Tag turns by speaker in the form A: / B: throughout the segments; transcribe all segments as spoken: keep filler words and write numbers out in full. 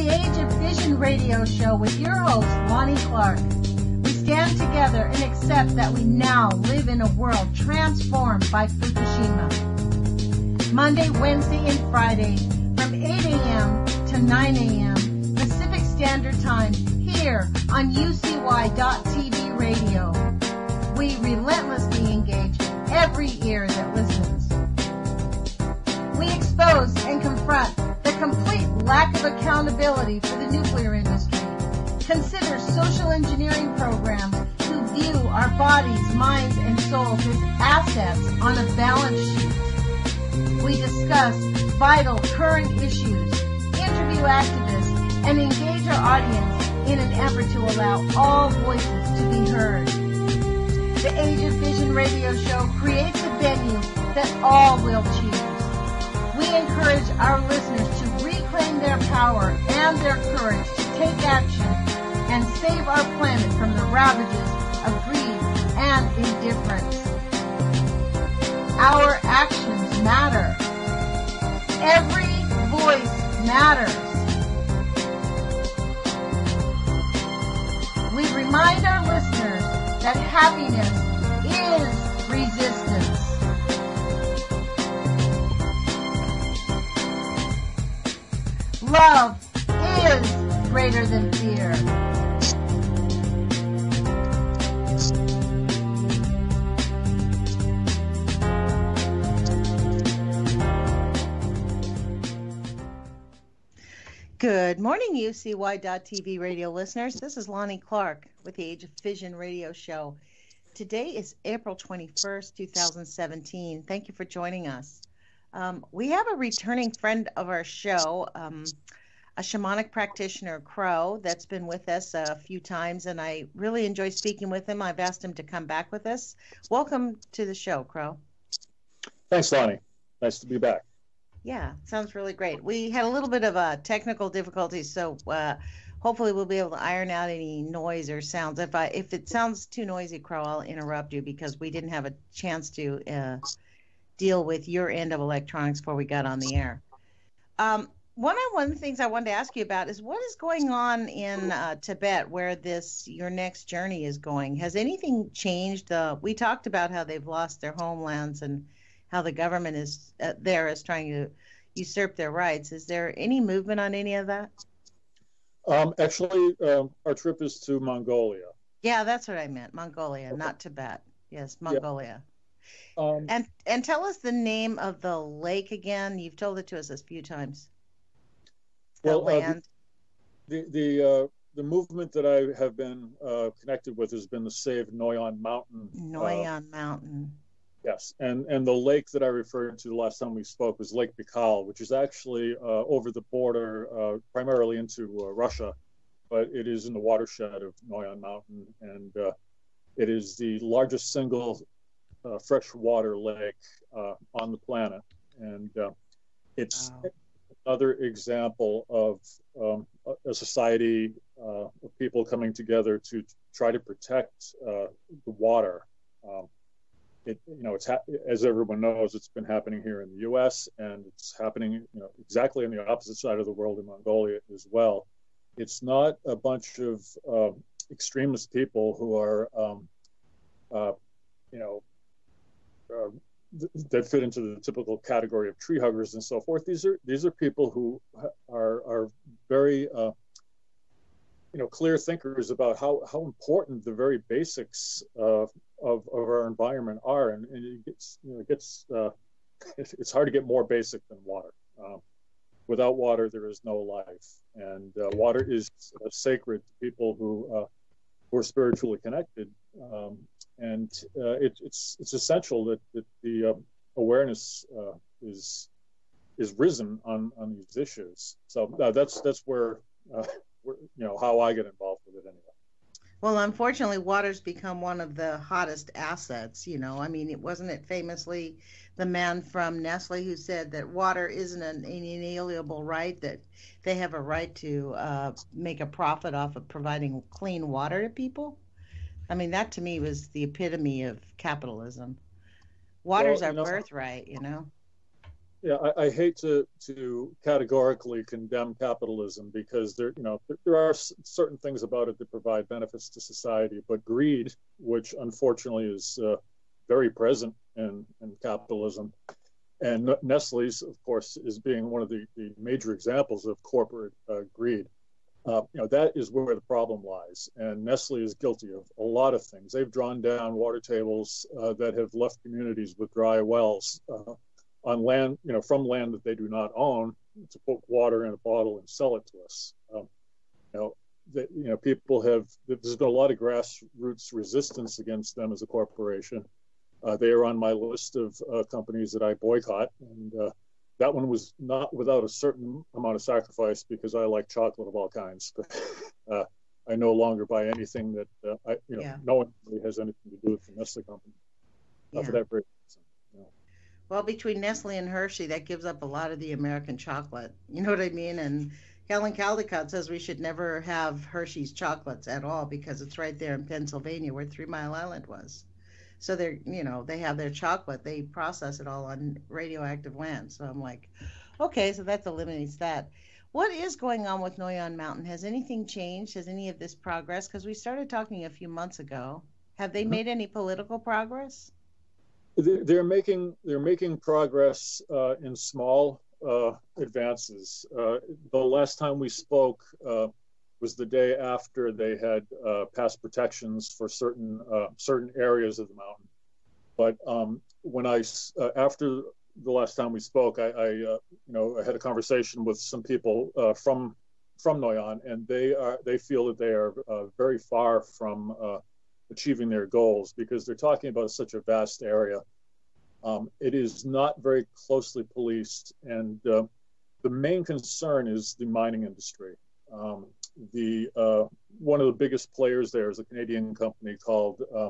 A: the Age of Vision radio show with your host, Lonnie Clark. We stand together and accept that we now live in a world transformed by Fukushima. Monday, Wednesday, and Friday from eight a.m. to nine a.m. Pacific Standard Time here on U C Y dot T V radio. We relentlessly engage every ear that listens. We expose and confront the complete lack of accountability for the nuclear industry. Consider social engineering programs who view our bodies, minds, and souls as assets on a balance sheet. We discuss vital current issues, interview activists, and engage our audience in an effort to allow all voices to be heard. The Age of Vision radio show creates a venue that all will choose. We encourage our listeners to reclaim their power and their courage to take action and save our planet from the ravages of greed and indifference. Our actions matter. Every voice matters. We remind our listeners that happiness is resistance. Love is greater than fear. Good morning, U C Y dot T V radio listeners. This is Lonnie Clark with the Age of Vision radio show. Today is April twenty-first, two thousand seventeen. Thank you for joining us. Um, we have a returning friend of our show, um, a shamanic practitioner, Crow, that's been with us a few times, and I really enjoy speaking with him. I've asked him to come back with us. Welcome to the show, Crow.
B: Thanks, Lonnie. Nice to be back.
A: Yeah, sounds really great. We had a little bit of a technical difficulty, so uh, hopefully we'll be able to iron out any noise or sounds. If I if it sounds too noisy, Crow, I'll interrupt you because we didn't have a chance to uh, deal with your end of electronics before we got on the air. Um, one of one of the things I wanted to ask you about is what is going on in uh, Tibet, where this your next journey is going. Has anything changed? Uh, we talked about how they've lost their homelands and how the government is uh, there is trying to usurp their rights. Is there any movement on any of that?
B: Um, actually, um, our trip is to Mongolia.
A: Yeah, that's what I meant. Mongolia, okay. Not Tibet. Yes, Mongolia. Yeah. Um, and and tell us the name of the lake again. You've told it to us a few times. The
B: well,
A: land.
B: Uh, the the uh, the movement that I have been uh, connected with has been the Save Noyon Mountain.
A: Noyon uh, Mountain.
B: Yes, and, and the lake that I referred to the last time we spoke was Lake Baikal, which is actually uh, over the border, uh, primarily into uh, Russia, but it is in the watershed of Noyon Mountain, and uh, it is the largest single uh, freshwater lake uh, on the planet, and uh, it's wow. another example of um, a society uh, of people coming together to try to protect uh, the water. Um, It, you know, it's ha- as everyone knows, it's been happening here in the U S and it's happening, you know, exactly on the opposite side of the world in Mongolia as well. It's not a bunch of uh, extremist people who are, um, uh, you know, uh, th- that fit into the typical category of tree huggers and so forth. These are these are people who are are very uh, you know, clear thinkers about how, how important the very basics uh, of, of our environment are. And, and it gets, you know, it gets, uh, it's hard to get more basic than water. Um, without water, there is no life. And uh, water is uh, sacred to people who, uh, who are spiritually connected. Um, and uh, it, it's it's essential that, that the uh, awareness uh, is is risen on, on these issues. So uh, that's that's where, uh, you know, how I get involved with it anyway.
A: Well, unfortunately, water's become one of the hottest assets, you know. I mean, it wasn't it famously the man from Nestle who said that water isn't an inalienable right, that they have a right to uh, make a profit off of providing clean water to people? I mean, that to me was the epitome of capitalism. Water's well, our know, birthright, you know.
B: yeah, I, I hate to to categorically condemn capitalism because there, you know, there, there are s- certain things about it that provide benefits to society, but greed, which unfortunately is uh, very present in, in capitalism, and N- Nestle's, of course, is being one of the, the major examples of corporate uh, greed. Uh, you know, that is where the problem lies. And Nestle is guilty of a lot of things. They've drawn down water tables uh, that have left communities with dry wells uh, on land, you know, from land that they do not own, to put water in a bottle and sell it to us. Um, you know, that, you know, people have, there's been a lot of grassroots resistance against them as a corporation. Uh, they are on my list of uh, companies that I boycott, and uh, that one was not without a certain amount of sacrifice because I like chocolate of all kinds. But uh, I no longer buy anything that uh, I, you know,
A: Yeah.
B: no one really has anything to do with the Nestle company. Uh,
A: Yeah.
B: for that very reason. You know.
A: Well, between Nestle and Hershey, that gives up a lot of the American chocolate. You know what I mean? And Helen Caldecott says we should never have Hershey's chocolates at all because it's right there in Pennsylvania where Three Mile Island was. So they're, you know, they have their chocolate. They process it all on radioactive land. So I'm like, okay, so that eliminates that. What is going on with Noyon Mountain? Has anything changed? Has any of this progress? Because we started talking a few months ago. Have they made any political progress?
B: They're making they're making progress uh, in small uh, advances. Uh, the last time we spoke uh, was the day after they had uh, passed protections for certain uh, certain areas of the mountain. But um, when I uh, after the last time we spoke, I, I uh, you know I had a conversation with some people uh, from from Noyon, and they are they feel that they are uh, very far from uh, achieving their goals because they're talking about such a vast area. Um, it is not very closely policed, and uh, the main concern is the mining industry. Um, the uh, one of the biggest players there is a Canadian company called uh,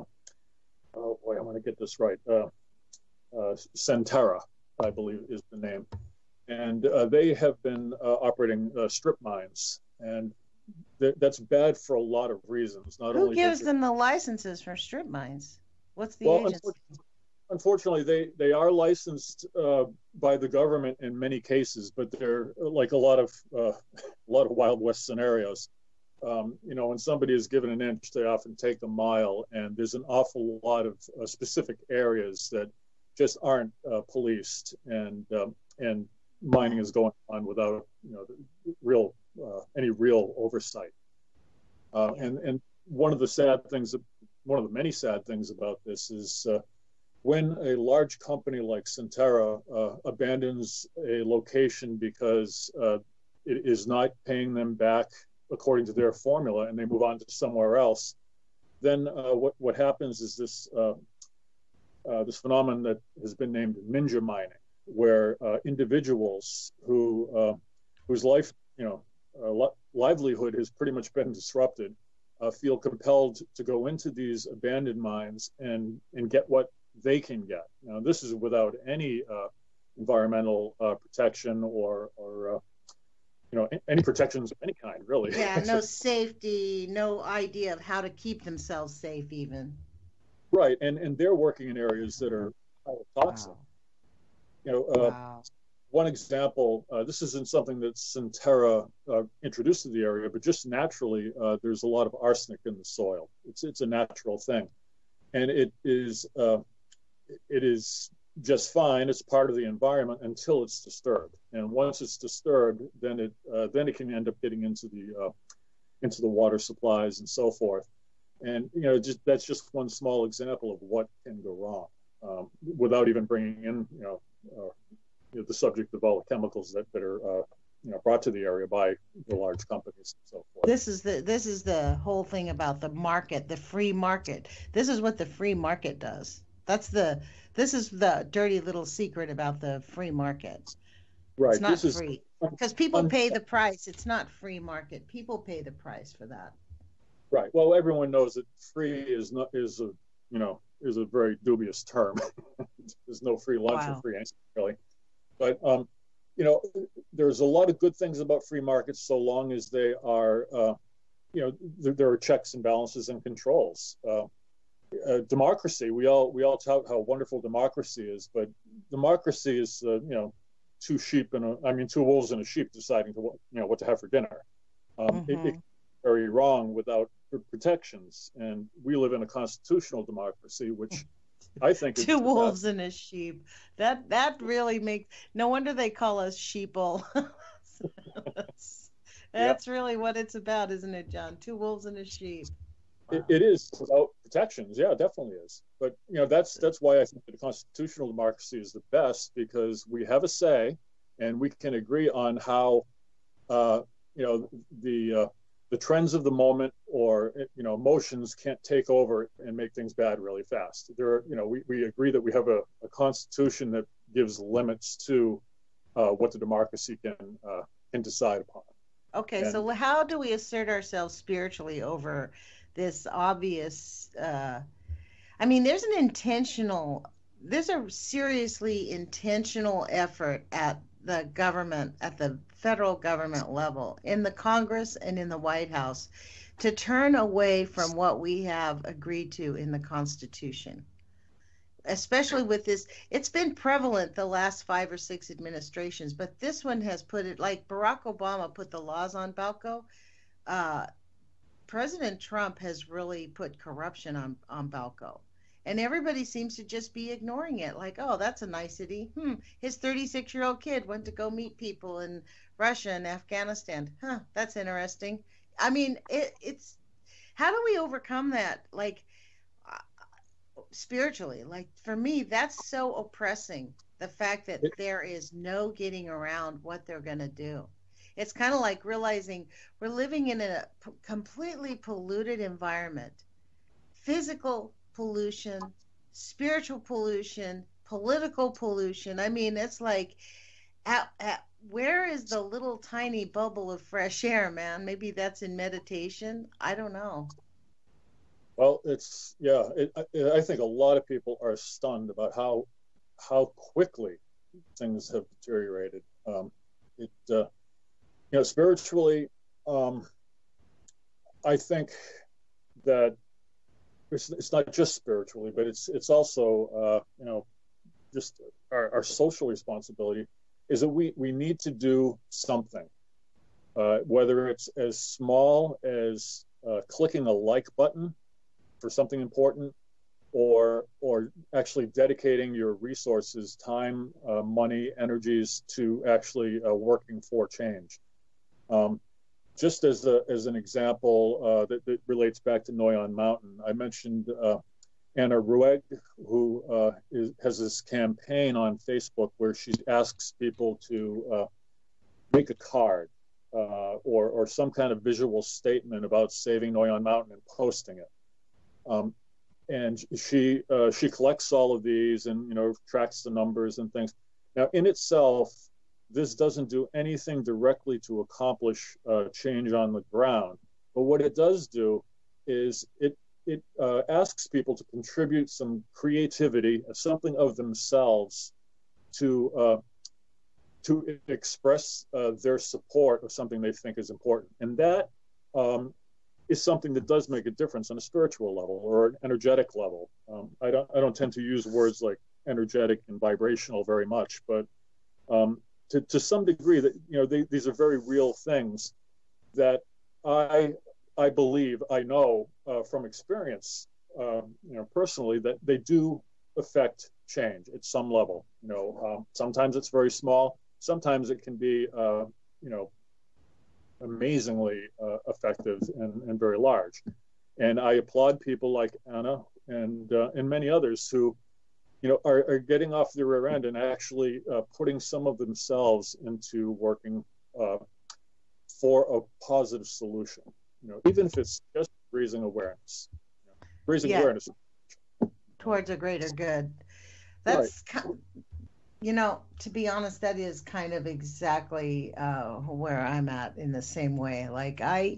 B: oh boy, I'm going to get this right. Uh, uh, Centerra, I believe, is the name, and uh, they have been uh, operating uh, strip mines, and th- that's bad for a lot of reasons. Not
A: Who
B: only
A: gives
B: does it,
A: them the licenses for strip mines? What's the
B: well,
A: agency?
B: unfortunately, unfortunately, they, they are licensed uh, by the government in many cases, but they're like a lot of uh, a lot of Wild West scenarios. Um, you know, when somebody is given an inch, they often take a mile, and there's an awful lot of uh, specific areas that just aren't uh, policed, and um, and mining is going on without you know real uh, any real oversight. Uh,
A: Yeah.
B: and and one of the sad things, one of the many sad things about this is uh, when a large company like Centerra uh, abandons a location because uh, it is not paying them back according to their formula, and they move on to somewhere else, then uh, what what happens is this uh, uh, this phenomenon that has been named ninja mining, where uh, individuals who uh, whose life you know uh, li- livelihood has pretty much been disrupted uh, feel compelled to go into these abandoned mines and and get what they can get. Now, this is without any uh, environmental uh, protection or or uh, you know any protections of any kind, really.
A: Yeah, no safety, no idea of how to keep themselves safe even.
B: Right, and and they're working in areas that are toxic.
A: Wow.
B: You know, uh,
A: Wow.
B: one example. Uh, this isn't something that Centerra uh, introduced to the area, but just naturally, uh, there's a lot of arsenic in the soil. It's it's a natural thing, and it is uh, it is just fine. It's part of the environment until it's disturbed, and once it's disturbed, then it uh, then it can end up getting into the uh, into the water supplies and so forth. And you know, just that's just one small example of what can go wrong, um, without even bringing in you know, uh, you know the subject of all the chemicals that that are uh, you know brought to the area by the large companies and so forth.
A: This is the this is the whole thing about the market, the free market. This is what the free market does. That's the this is the dirty little secret about the free market. It's
B: Right.
A: not
B: This is
A: free because people
B: un-
A: pay the price. It's not free market. People pay the price for that.
B: right. Well, everyone knows that free is not is a you know is a very dubious term. There's no free lunch
A: Wow.
B: or free anything really, but um, you know, there's a lot of good things about free markets so long as they are, uh, you know, there, there are checks and balances and controls. Uh, uh, democracy, we all we all tout how wonderful democracy is, but democracy is, uh, you know, two sheep and a, I mean, two wolves and a sheep deciding to, you know, what to have for dinner. Um, mm-hmm. it, it's very wrong without protections. And we live in a constitutional democracy, which I think is
A: two wolves and a sheep. That that really makes, no wonder they call us sheeple. that's that's yeah. really what it's about, isn't it, John? Two wolves and a sheep. Wow.
B: It, it is without protections. Yeah, it definitely is. But, you know, that's that's why I think the constitutional democracy is the best, because we have a say and we can agree on how, uh, you know, the uh, the trends of the moment or, you know, emotions can't take over and make things bad really fast. There are, you know, we, we agree that we have a, a constitution that gives limits to uh, what the democracy can uh, can decide upon.
A: Okay,
B: and,
A: so how do we assert ourselves spiritually over this obvious, uh, I mean, there's an intentional, there's a seriously intentional effort at the government, at the federal government level, in the Congress and in the White House, to turn away from what we have agreed to in the Constitution. Especially with this, it's been prevalent the last five or six administrations, but this one has put it, like Barack Obama put the laws on Balco, uh, President Trump has really put corruption on, on Balco. And everybody seems to just be ignoring it. Like, oh, that's a nicety. Hmm. His thirty-six-year-old kid went to go meet people in Russia and Afghanistan. Huh, that's interesting. I mean, it, it's, how do we overcome that? Like, uh, spiritually, like for me, that's so oppressing. The fact that there is no getting around what they're going to do. It's kind of like realizing we're living in a p- completely polluted environment. Physical pollution, spiritual pollution, political pollution. I mean, it's like, at, at, where is the little tiny bubble of fresh air, man? Maybe that's in meditation. I don't know.
B: Well, it's, yeah, it, I, I think a lot of people are stunned about how how quickly things have deteriorated. Um, it, uh, you know, spiritually, um, I think that it's, it's not just spiritually, but it's it's also, uh, you know, just our, our social responsibility is that we, we need to do something, uh, whether it's as small as uh, clicking a like button for something important, or or actually dedicating your resources, time, uh, money, energies to actually uh, working for change. Um, just as a, as an example uh, that, that relates back to Noyon Mountain, I mentioned uh, Anna Ruegg, who uh, is, has this campaign on Facebook where she asks people to uh, make a card uh, or or some kind of visual statement about saving Noyon Mountain and posting it. Um, and she uh, she collects all of these and, you know, tracks the numbers and things. Now, in itself, this doesn't do anything directly to accomplish uh, change on the ground. But what it does do is it it uh, asks people to contribute some creativity, something of themselves, to uh, to express uh, their support of something they think is important, and that um, is something that does make a difference on a spiritual level or an energetic level. Um, I don't I don't tend to use words like energetic and vibrational very much, but um, to to some degree, that, you know, they, these are very real things that I I believe I know uh, from experience, um, you know, personally, that they do affect change at some level. You know, um, sometimes it's very small, sometimes it can be, uh, you know, amazingly uh, effective and, and very large. And I applaud people like Anna and uh, and many others who, you know, are, are getting off the rear end and actually uh, putting some of themselves into working uh, for a positive solution. You know, even if it's just raising awareness, you know, raising yeah. awareness
A: towards a greater good. That's right. kind of, you know, to be honest, that is kind of exactly uh, where I'm at in the same way. Like I,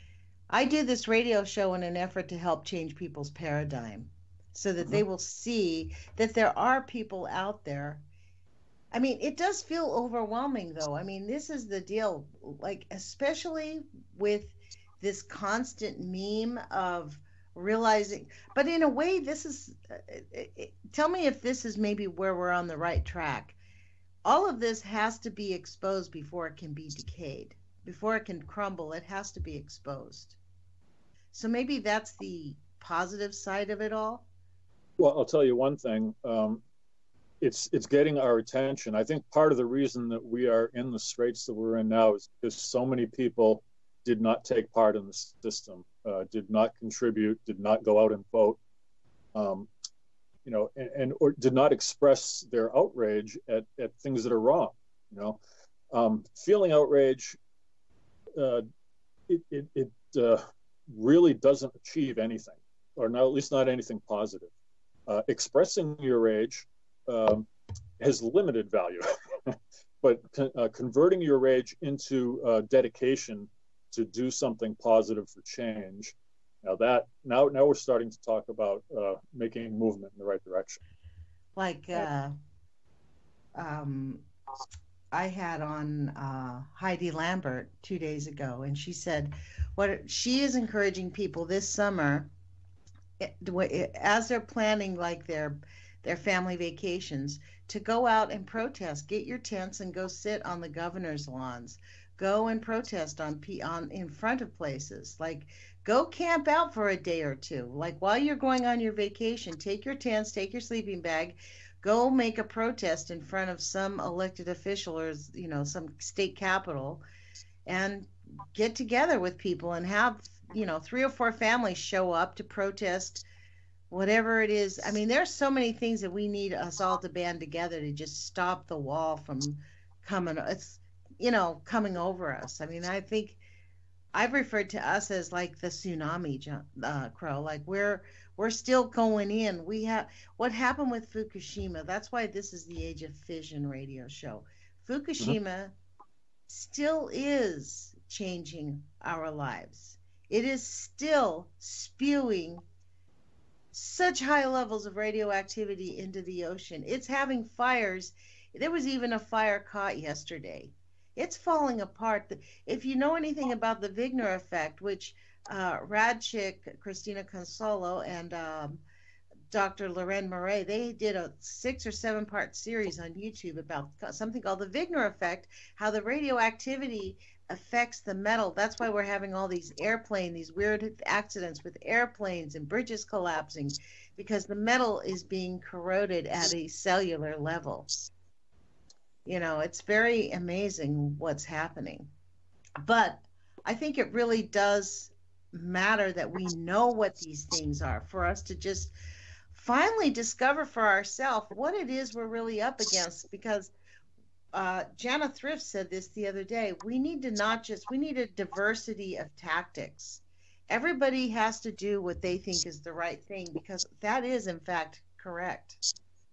A: I do this radio show in an effort to help change people's paradigm, so that mm-hmm. they will see that there are people out there. I mean, it does feel overwhelming, though. I mean, this is the deal. Like, especially with this constant meme of realizing, but in a way, this is, it, it, tell me if this is maybe where we're on the right track. all of this has to be exposed before it can be decayed. Before it can crumble, it has to be exposed. So maybe that's the positive side of it all.
B: Well, I'll tell you one thing. Um, it's it's getting our attention. I think part of the reason that we are in the straits that we're in now is because so many people did not take part in the system, uh, did not contribute, did not go out and vote, um, you know, and, and or did not express their outrage at, at things that are wrong. You know, um, feeling outrage, uh, it it, it uh, really doesn't achieve anything, or not, at least not anything positive. Uh, expressing your rage um, has limited value, but uh, converting your rage into uh, dedication to do something positive for change, now that now now we're starting to talk about uh, making movement in the right direction.
A: Like uh, um, I had on uh, Heidi Lambert two days ago, and she said what she is encouraging people this summer, as they're planning like their their family vacations, to go out and protest. Get your tents and go sit on the governor's lawns. Go and protest on on in front of places. Like, go camp out for a day or two. Like, while you're going on your vacation, take your tents, take your sleeping bag, go make a protest in front of some elected official or, you know, some state capitol, and get together with people and have, you know, three or four families show up to protest whatever it is. I mean, there's so many things that we need us all to band together to just stop the wall from coming, it's, you know, coming over us. I mean, I think I've referred to us as like the tsunami, uh, Crow. Like, we're we're still going in. We have what happened with Fukushima. That's why this is the Age of Fission radio show. Fukushima mm-hmm. still is changing our lives. It is still spewing such high levels of radioactivity into the ocean. It's having fires. There was even a fire caught yesterday. It's falling apart. If you know anything about the Wigner effect, which uh, Radchik, Christina Consolo, and um, Doctor Loren Murray, they did a six or seven part series on YouTube about something called the Wigner effect, how the radioactivity affects the metal. That's why we're having all these airplane, these weird accidents with airplanes and bridges collapsing, because the metal is being corroded at a cellular level. You know, it's very amazing what's happening. But I think it really does matter that we know what these things are, for us to just finally discover for ourselves what it is we're really up against. Because uh, Jana Thrift said this the other day, we need to not just, we need a diversity of tactics. Everybody has to do what they think is the right thing, because that is, in fact, correct.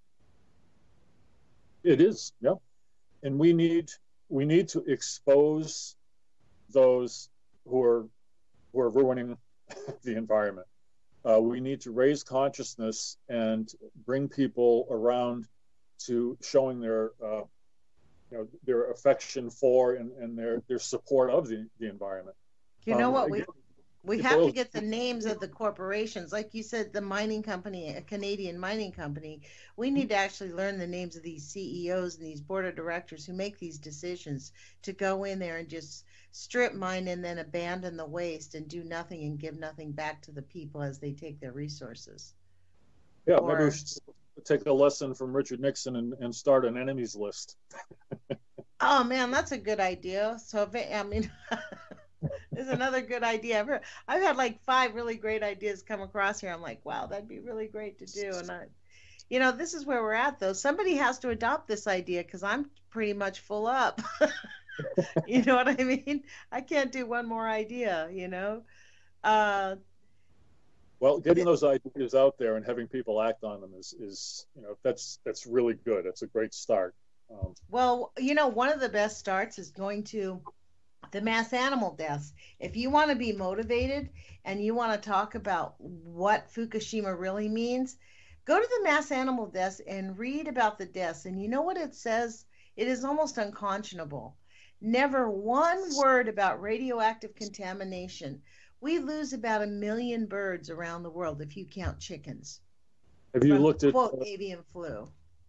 B: It is, yeah. And we need we need to expose those who are who are ruining the environment. Uh, we need to raise consciousness and bring people around to showing their uh, you know their affection for and, and their their support of the, the environment.
A: You know
B: um,
A: what
B: again,
A: we we have to get the names of the corporations, like you said, the mining company, a Canadian mining company. We need to actually learn the names of these C E Os and these board of directors who make these decisions to go in there and just strip mine and then abandon the waste and do nothing and give nothing back to the people as they take their resources.
B: Yeah,
A: or,
B: maybe we should take a lesson from Richard Nixon and, and start an enemies list.
A: Oh man, that's a good idea. So if, I mean. There's another good idea. I've, heard, I've had like five really great ideas come across here. I'm like, wow, that'd be really great to do. And I, you know, this is where we're at, though. Somebody has to adopt this idea, because I'm pretty much full up. You know what I mean? I can't do one more idea, you know? Uh,
B: well, getting those ideas out there and having people act on them is, is you know, that's that's really good. That's a great start. Um,
A: well, you know, one of the best starts is going to the mass animal deaths. If you want to be motivated and you want to talk about what Fukushima really means, go to the mass animal deaths and read about the deaths. And you know what it says? It is almost unconscionable. Never one word about radioactive contamination. We lose about a million birds around the world if you count chickens.
B: Have you
A: from,
B: looked at
A: quote, avian flu?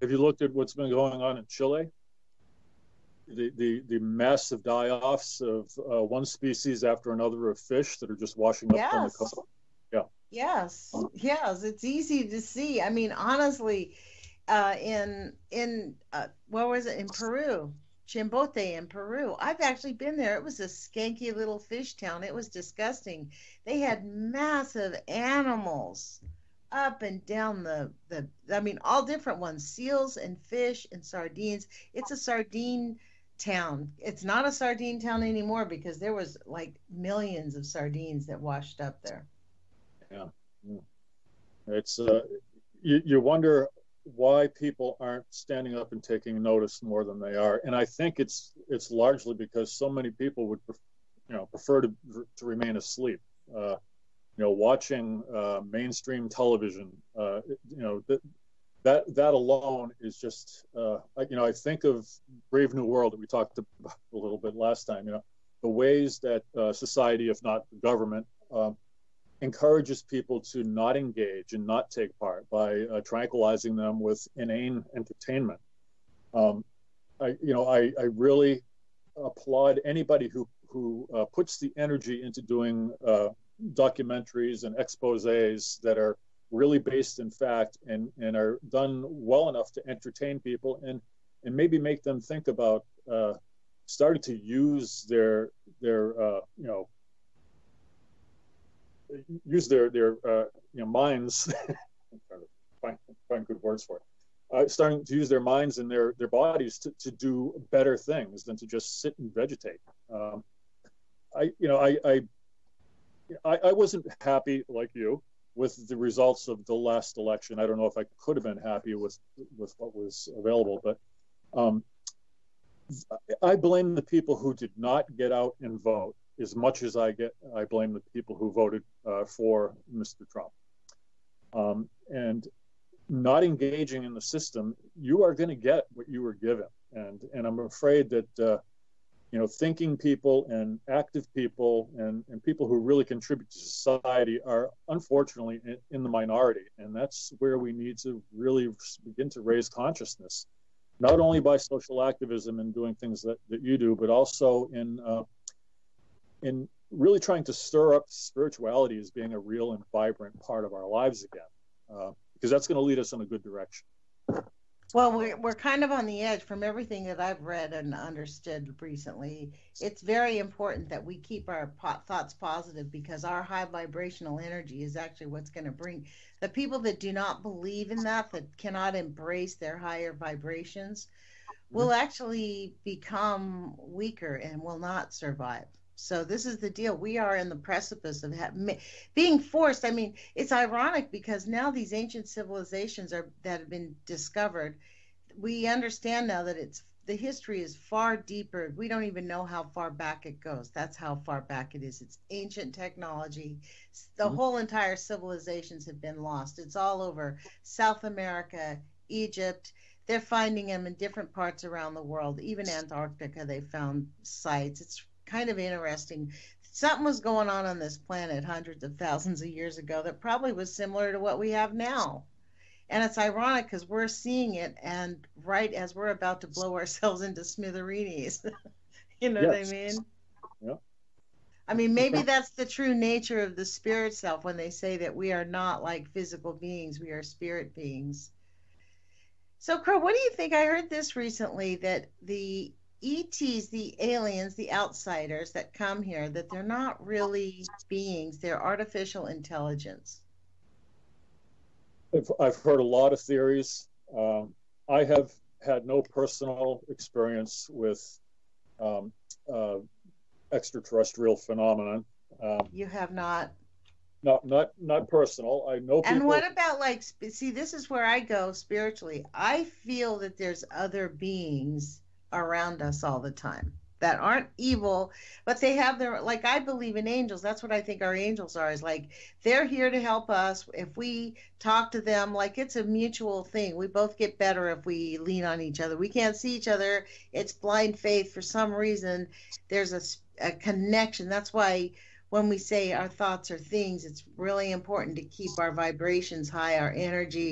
B: Have you looked at what's been going on in Chile? The the, the massive die-offs of uh, one species after another of fish that are just washing up
A: Yes.
B: on the coast. Yeah.
A: Yes. Yes. It's easy to see. I mean, honestly, uh, in in uh, where was it in Peru? Chimbote in Peru. I've actually been there. It was a skanky little fish town. It was disgusting. They had massive animals up and down the the. I mean, all different ones: seals and fish and sardines. It's a sardine town. It's not a sardine town anymore because there was like millions of sardines that washed up there.
B: Yeah, it's uh, you, you wonder why people aren't standing up and taking notice more than they are, and I think it's it's largely because so many people would, you know, prefer to to remain asleep. Uh, you know, watching uh, mainstream television. Uh, you know that that that alone is just. Uh, you know, I think of Brave New World that we talked about a little bit last time. You know, the ways that uh, society, if not the government, um, encourages people to not engage and not take part by uh, tranquilizing them with inane entertainment. Um, I, you know, I, I really applaud anybody who who uh, puts the energy into doing uh, documentaries and exposés that are really based in fact and, and are done well enough to entertain people and and maybe make them think about uh, starting to use their their uh, you know. use their their uh, you know minds. I'm trying to find, find good words for it. Uh, starting to use their minds and their their bodies to, to do better things than to just sit and vegetate. Um, I you know I, I I I wasn't happy like you with the results of the last election. I don't know if I could have been happy with with what was available, but um, I blame the people who did not get out and vote as much as I get, I blame the people who voted uh, for Mister Trump. Um, and not engaging in the system, you are going to get what you were given. And and I'm afraid that uh, you know, thinking people and active people and, and people who really contribute to society are unfortunately in, in the minority. And that's where we need to really begin to raise consciousness, not only by social activism and doing things that, that you do, but also in uh, in really trying to stir up spirituality as being a real and vibrant part of our lives again, uh, because that's going to lead us in a good direction.
A: Well, we're, we're kind of on the edge from everything that I've read and understood recently. It's very important that we keep our po- thoughts positive because our high vibrational energy is actually what's going to bring the people that do not believe in that, that cannot embrace their higher vibrations, mm-hmm. will actually become weaker and will not survive. So this is the deal. We are in the precipice of ha- being forced. I mean, it's ironic because now these ancient civilizations are that have been discovered. We understand now that it's the history is far deeper. We don't even know how far back it goes. That's how far back it is. It's ancient technology. The mm-hmm. whole entire civilizations have been lost. It's all over South America, Egypt. They're finding them in different parts around the world. Even Antarctica, they found sites. It's kind of interesting. Something was going on on this planet hundreds of thousands of years ago that probably was similar to what we have now. And it's ironic because we're seeing it, and right as we're about to blow ourselves into smithereens. You know yes. what I mean?
B: Yeah.
A: I mean, maybe that's the true nature of the spirit self when they say that we are not like physical beings, we are spirit beings. So, Crow, what do you think? I heard this recently that the E Ts, the aliens, the outsiders that come here, that they're not really beings, they're artificial intelligence.
B: I've, I've heard a lot of theories. Um, I have had no personal experience with um, uh, extraterrestrial phenomenon. Um,
A: you have not?
B: Not, not, not personal. I know people.
A: And what about like, see, this is where I go spiritually. I feel that there's other beings around us all the time that aren't evil, but they have their, like, I believe in angels. That's what I think our angels are, is like they're here to help us. If we talk to them, like it's a mutual thing. We both get better if we lean on each other. We can't see each other. It's blind faith. For some reason, there's a, a connection. That's why when we say our thoughts are things, it's really important to keep our vibrations high, our energy,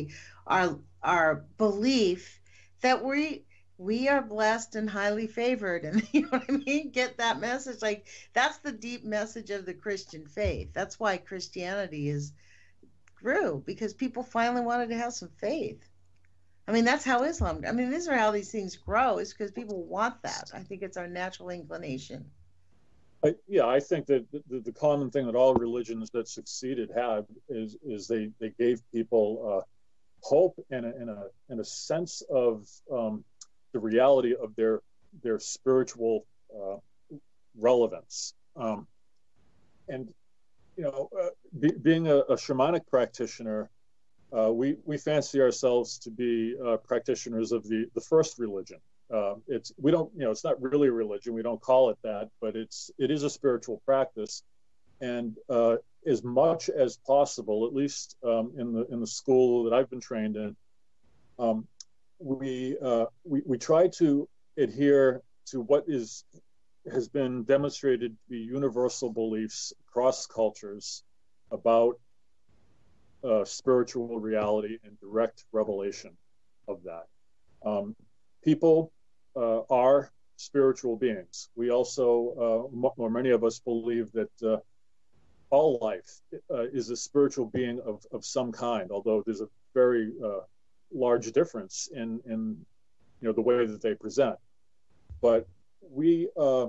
A: our our belief that we we are blessed and highly favored, and you know what I mean? Get that message. Like, that's the deep message of the Christian faith. That's why Christianity is grew, because people finally wanted to have some faith. I mean, that's how Islam, I mean, these are how these things grow, is because people want that. I think it's our natural inclination.
B: I, yeah, I think that the, the common thing that all religions that succeeded had is is they, they gave people uh, hope and a, and a and a sense of um, the reality of their their spiritual uh, relevance. Um, and you know, uh, be, being a, a shamanic practitioner, uh, we we fancy ourselves to be uh, practitioners of the the first religion. Uh, it's we don't you know it's not really a religion. We don't call it that, but it's it is a spiritual practice, and uh, as much as possible, at least um, in the in the school that I've been trained in, um, we, uh, we we try to adhere to what is has been demonstrated to be universal beliefs across cultures about uh, spiritual reality and direct revelation of that. Um, people uh, are spiritual beings. We also, uh, m- or many of us, believe that uh, all life uh, is a spiritual being of, of some kind, although there's a very uh, large difference in, in you know the way that they present. But we uh,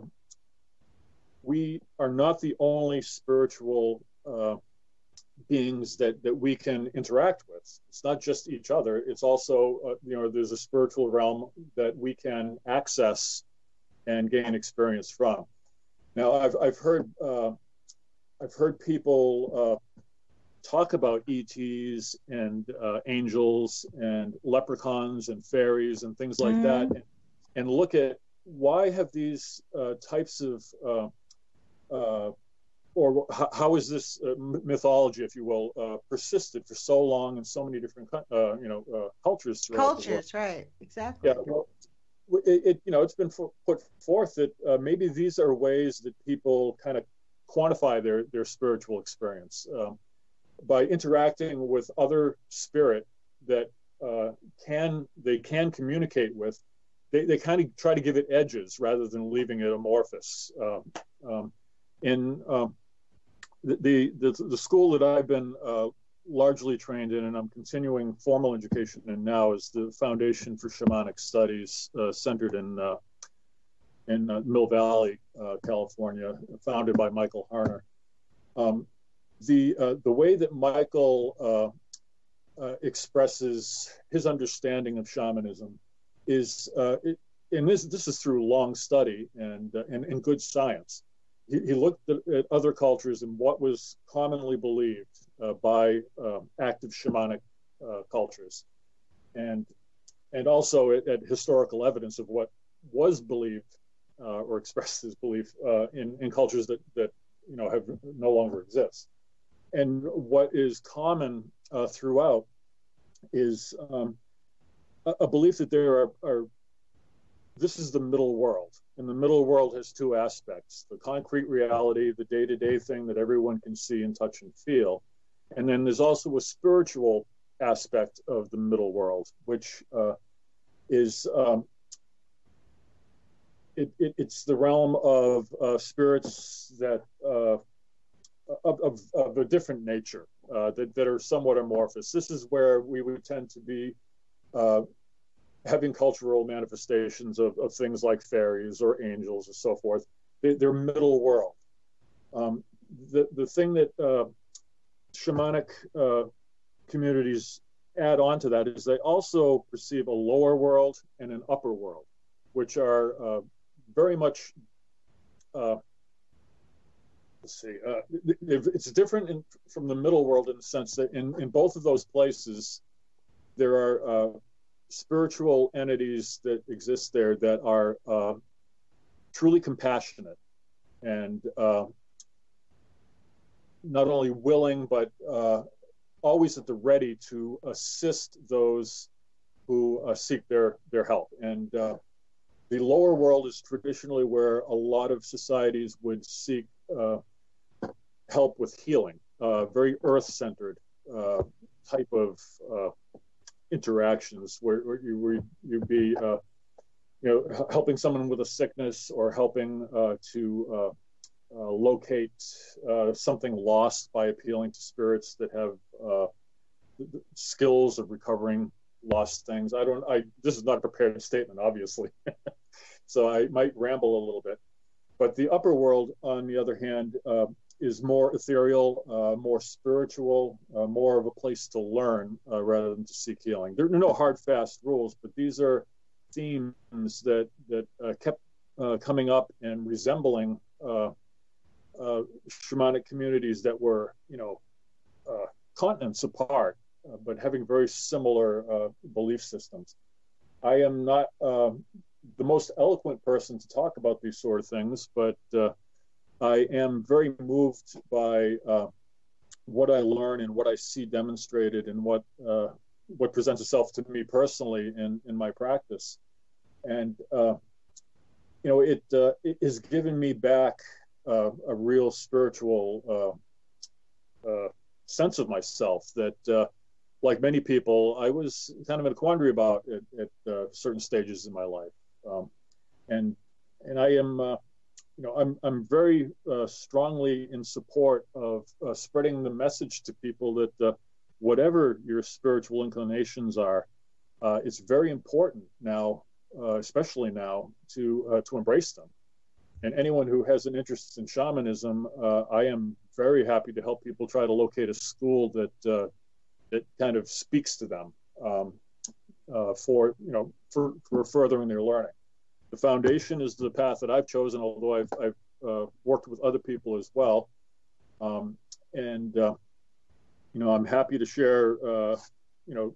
B: we are not the only spiritual uh, beings that, that we can interact with. It's not just each other. It's also, uh, you know, there's a spiritual realm that we can access and gain experience from. Now, I've I've heard uh, I've heard people uh, talk about E Ts and uh, angels and leprechauns and fairies and things like mm. that, and, and look at why have these uh, types of uh, uh, or how, how is this uh, mythology, if you will, uh, persisted for so long in so many different, uh, you know, uh, cultures.
A: Cultures, right? Exactly.
B: Yeah. Well, it, it you know, it's been for, put forth that uh, maybe these are ways that people kind of quantify their their spiritual experience um, by interacting with other spirit that uh, can they can communicate with. They they kind of try to give it edges rather than leaving it amorphous. Um, um, in um, The, the the school that I've been uh, largely trained in, and I'm continuing formal education in now, is the Foundation for Shamanic Studies, uh, centered in uh, in uh, Mill Valley, uh, California, founded by Michael Harner. Um, the uh, the way that Michael uh, uh, expresses his understanding of shamanism is, uh, it, and this this is through long study and uh, and, and good science. He looked at other cultures and what was commonly believed uh, by uh, active shamanic uh, cultures, and and also at, at historical evidence of what was believed uh, or expressed as belief uh, in in cultures that that you know have no longer exist. And what is common uh, throughout is um, a, a belief that there are, are this is the middle world. And the middle world has two aspects: the concrete reality, the day-to-day thing that everyone can see and touch and feel. And then there's also a spiritual aspect of the middle world, which uh, is, um, it, it, it's the realm of uh, spirits that, uh, of, of, of a different nature, uh, that, that are somewhat amorphous. This is where we would tend to be uh, having cultural manifestations of, of things like fairies or angels or so forth. They, they're middle world. Um, the, the thing that uh, shamanic uh, communities add on to that is they also perceive a lower world and an upper world, which are uh, very much, uh, let's see, uh, it's different in, from the middle world in the sense that in, in both of those places, there are uh, spiritual entities that exist there that are uh, truly compassionate and uh, not only willing, but uh, always at the ready to assist those who uh, seek their, their help. And uh, the lower world is traditionally where a lot of societies would seek uh, help with healing, uh, very earth-centered uh, type of uh, interactions where, where you where you'd be uh, you know helping someone with a sickness or helping uh, to uh, uh, locate uh, something lost by appealing to spirits that have uh, skills of recovering lost things. I don't. I this is not a prepared statement, obviously, so I might ramble a little bit. But the upper world, on the other hand, uh, is more ethereal, uh, more spiritual, uh, more of a place to learn uh, rather than to seek healing. There are no hard, fast rules, but these are themes that that uh, kept uh, coming up and resembling uh, uh, shamanic communities that were, you know, uh, continents apart, uh, but having very similar uh, belief systems. I am not uh, the most eloquent person to talk about these sort of things, but uh, I am very moved by uh, what I learn and what I see demonstrated and what uh, what presents itself to me personally in, in my practice. And, uh, you know, it, uh, it has given me back uh, a real spiritual uh, uh, sense of myself that, uh, like many people, I was kind of in a quandary about at, at uh, certain stages in my life. Um, and and I am, uh, you know, I'm I'm very uh, strongly in support of uh, spreading the message to people that uh, whatever your spiritual inclinations are, uh, it's very important now, uh, especially now, to uh, to embrace them. And anyone who has an interest in shamanism, uh, I am very happy to help people try to locate a school that uh, that kind of speaks to them um, uh, for you know for, for furthering their learning. The foundation is the path that I've chosen, although I've, I've uh, worked with other people as well. Um, and, uh, you know, I'm happy to share, uh, you know,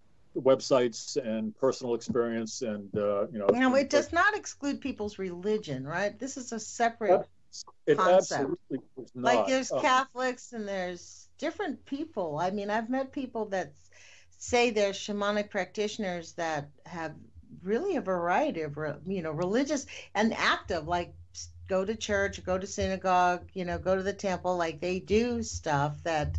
B: websites and personal experience and, uh, you know.
A: Now, it does not exclude people's religion, right? This is a separate
B: it
A: concept.
B: Absolutely does not.
A: Like there's
B: uh,
A: Catholics and there's different people. I mean, I've met people that say they're shamanic practitioners that have really a variety of, you know, religious and active, like go to church, go to synagogue, you know, go to the temple, like they do stuff that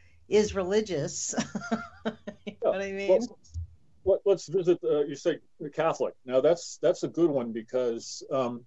A: is religious. You
B: yeah.
A: know what I mean?
B: Let's, let, let's visit, uh, you say the Catholic. Now that's, that's a good one because um,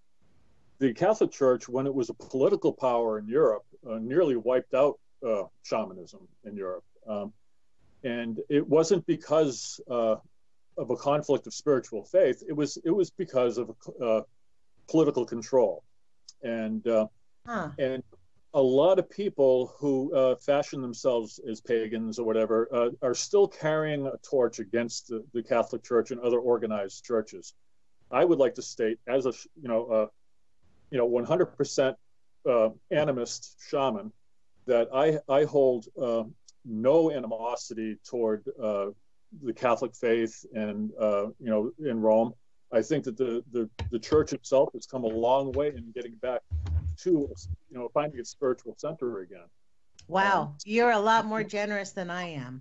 B: the Catholic Church, when it was a political power in Europe, uh, nearly wiped out uh, shamanism in Europe. Um, and it wasn't because uh, of a conflict of spiritual faith. It was it was because of uh, political control, and uh, huh. and a lot of people who uh, fashion themselves as pagans or whatever uh, are still carrying a torch against the, the Catholic Church and other organized churches. I would like to state, as a you know uh, you know one hundred percent uh, animist shaman, that I I hold uh, no animosity toward Uh, the Catholic faith and, uh, you know, in Rome. I think that the, the, the church itself has come a long way in getting back to, you know, finding its spiritual center again.
A: Wow.
B: Um,
A: You're a lot more generous than I am.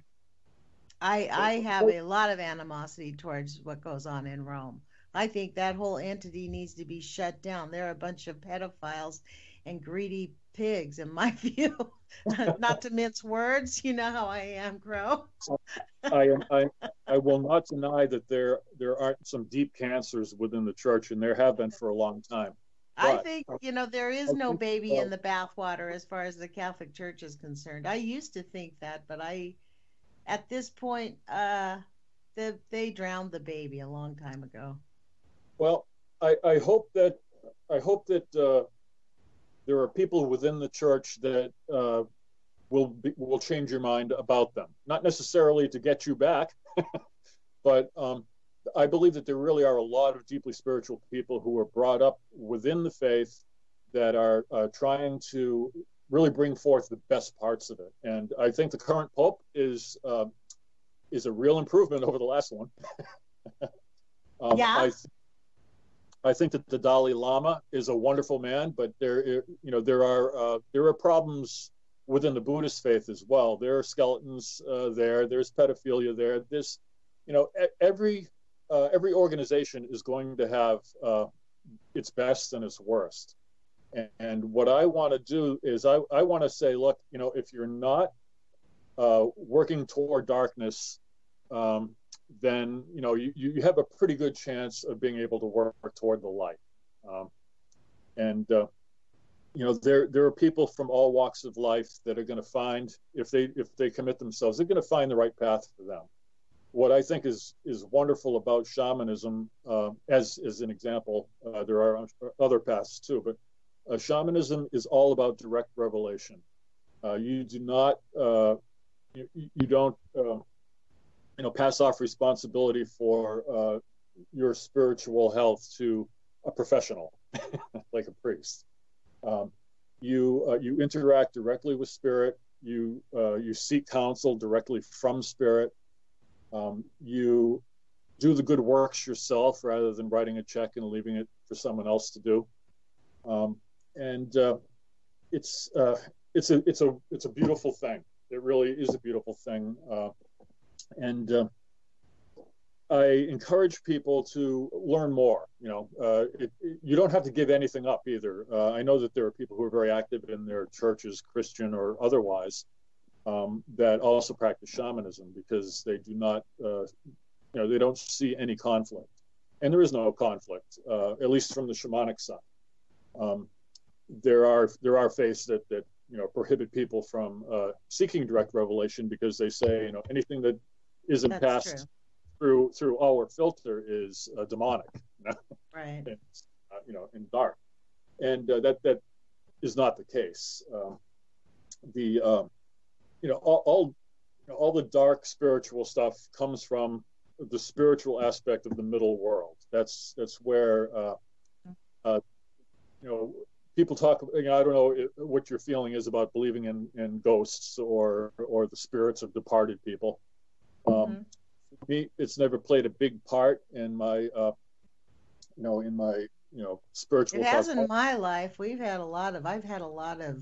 A: I, I have a lot of animosity towards what goes on in Rome. I think that whole entity needs to be shut down. They're a bunch of pedophiles and greedy pigs, in my view. Not to mince words, you know how I am, Crow.
B: I am. I, I will not deny that there there aren't some deep cancers within the church, and there have been for a long time. But,
A: I think, you know, there is no baby in the bathwater as far as the Catholic Church is concerned. I used to think that, but I, at this point, uh, the, they drowned the baby a long time ago.
B: Well, I, I hope that I hope that. Uh, There are people within the church that uh, will be, will change your mind about them. Not necessarily to get you back, but um, I believe that there really are a lot of deeply spiritual people who were brought up within the faith that are uh, trying to really bring forth the best parts of it. And I think the current Pope is uh, is a real improvement over the last one. um,
A: yeah.
B: I th- I think that the Dalai Lama is a wonderful man, but there, you know, there are uh, there are problems within the Buddhist faith as well. There are skeletons uh, there. There's pedophilia there. There's, you know, every uh, every organization is going to have uh, its best and its worst. And, and what I want to do is I, I want to say, look, you know, if you're not uh, working toward darkness um, then you know you, you have a pretty good chance of being able to work toward the light. Um, and uh, you know there there are people from all walks of life that are going to find, if they if they commit themselves, they're going to find the right path for them. What I think is is wonderful about shamanism, uh, as as an example, uh, there are other paths too, but uh, shamanism is all about direct revelation. Uh, you do not uh, you, you don't uh, you know pass off responsibility for uh, your spiritual health to a professional like a priest. Um, you uh, you interact directly with spirit. You uh, you seek counsel directly from spirit. Um, you do the good works yourself rather than writing a check and leaving it for someone else to do. Um, and uh, it's uh, it's a it's a it's a beautiful thing. It really is a beautiful thing. Uh, and uh, I encourage people to learn more. You know, uh, it, it, you don't have to give anything up either. Uh, I know that there are people who are very active in their churches, Christian or otherwise, um, that also practice shamanism because they do not, uh, you know, they don't see any conflict, and there is no conflict, uh, at least from the shamanic side. Um, there are there are faiths that that you know prohibit people from uh, seeking direct revelation because they say, you know, anything that isn't
A: That's
B: passed
A: true.
B: through through our filter is uh, demonic, you know?
A: Right.
B: And, uh, you know, in dark, and uh, that that is not the case. Um, the um, you know all all, you know, all the dark spiritual stuff comes from the spiritual aspect of the middle world. That's that's where uh, uh, you know people talk. You know, I don't know what your feeling is about believing in, in ghosts or or the spirits of departed people. Um,
A: Mm-hmm.
B: Me, it's never played a big part in my, uh, you know, in my, you know, spiritual.
A: It has in my life. We've had a lot of. I've had a lot of.